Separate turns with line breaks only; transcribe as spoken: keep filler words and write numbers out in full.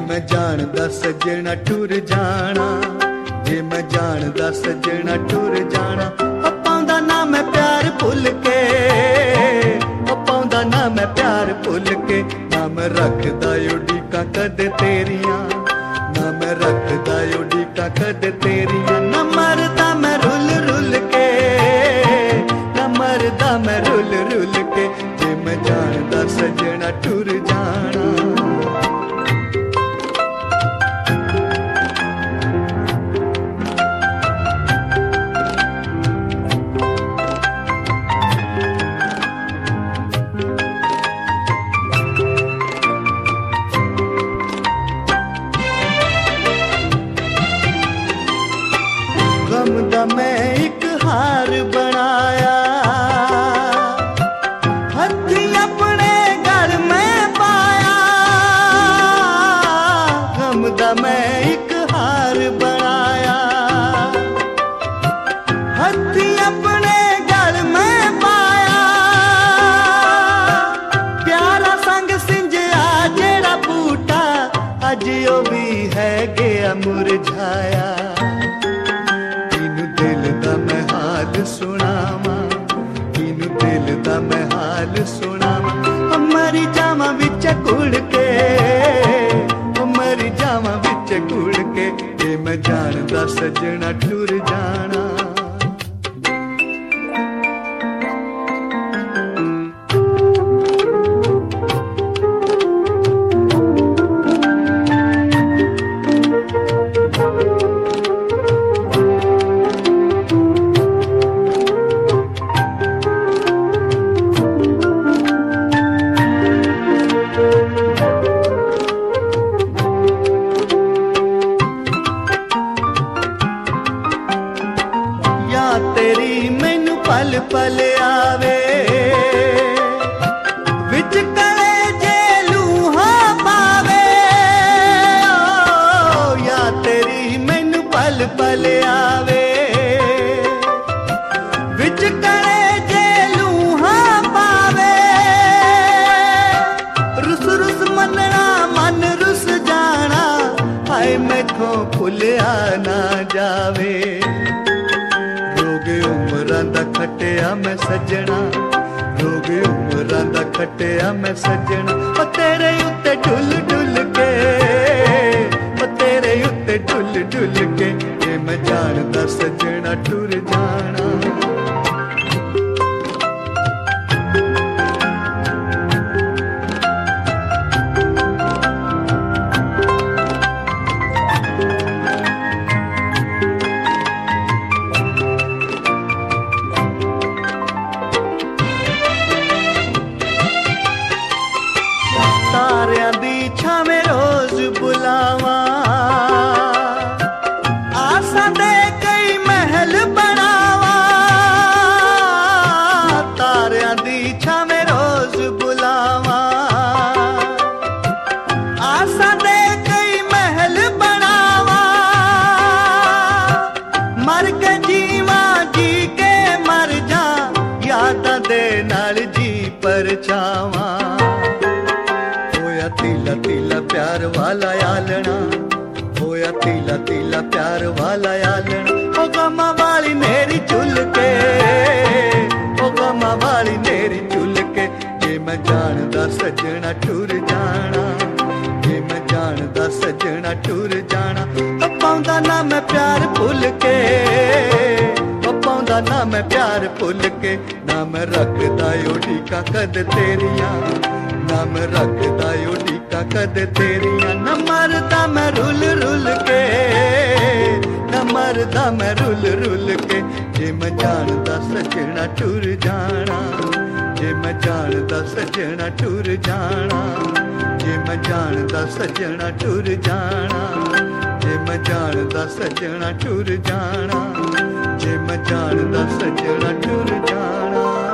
मैं जानदा सजना टुर जाना, जे मैं जानदा सजना टुर जाना। पाउंदा ना मैं प्यार भुल के, पाउंदा ना मैं प्यार भुल के। ना मैं रखदा उड़ीका कदे तेरियां, ना मैं रखदा उड़ीका कदे तेरियां। ना मरदा मैं रुल रुल के, ना मरदा मैं रुल रुल के। जे मैं जानदा सजना टुर जाना। गम दा मैं एक हार बनाया, हथी अपने घर में पाया। गम दा मैं एक हार बनाया, हथी अपने घर में पाया। प्यारा संग सिंजिया जेड़ा बूटा, अज ओ भी है गया मुरझाया। सुनावा किनू दिल दा मैं हाल सुनावा। मरी जावा विच कुड़ के, मरी जावा विच कुड़ के। जे मैं जानदा सजना टुर जाना। तेरी मैनू पल पल आवे, विच कले जे लूहा पावे। ओ या तेरी मैनू पल पल आवे, विच कले जे लूहा पावे। रुस रुस मनना मन रुस जाना, हाय मैथों भुलिया ना जावे। उमरां दा खटिया मैं सजना, रोग उमरां दा खटिया मैं सजना। ओ तेरे उत्ते डुल डुल के, ओ तेरे उत्ते डुल डुल के। जे मैं जानदा सजना टुर जाना। तारियां दी छावें रोज बुलावा, आसा दे कई महल बनावा। तारियां दी छावें रोज बुलावा, आसा दे कई महल बनावा। मर के जीवा जी के मर जा, यादां दे नाल जी परछावां। तीला तीला प्यार वाला आलना, होया तीला तीला प्यार वाला आलना। ओ गमा वाली नेरी चुल के, ओ गमा वाली नेरी चुल के। जे मैं जानदा सजना टुर जाना, जे मैं जानदा सजना टुर जाना। ओ पाउंदा ना मैं प्यार भुल के, ओ पाउंदा ना मैं प्यार भुल के। ना मैं रखदा उड़ीका कद तेरियां, ना मैं रखदा उड़ीका कद तेरियां। न मरदा मैं रुल रुल के, न मरदा मैं रुल रुल के। जे मैं जानदा सजना टुर जाना, जे मैं जानदा सजना टुर जाना। जे मैं जानदा सजना टुर जाना, जे मैं जानदा सजना टुर जाना। जे मैं जानदा सजना टुर जाना।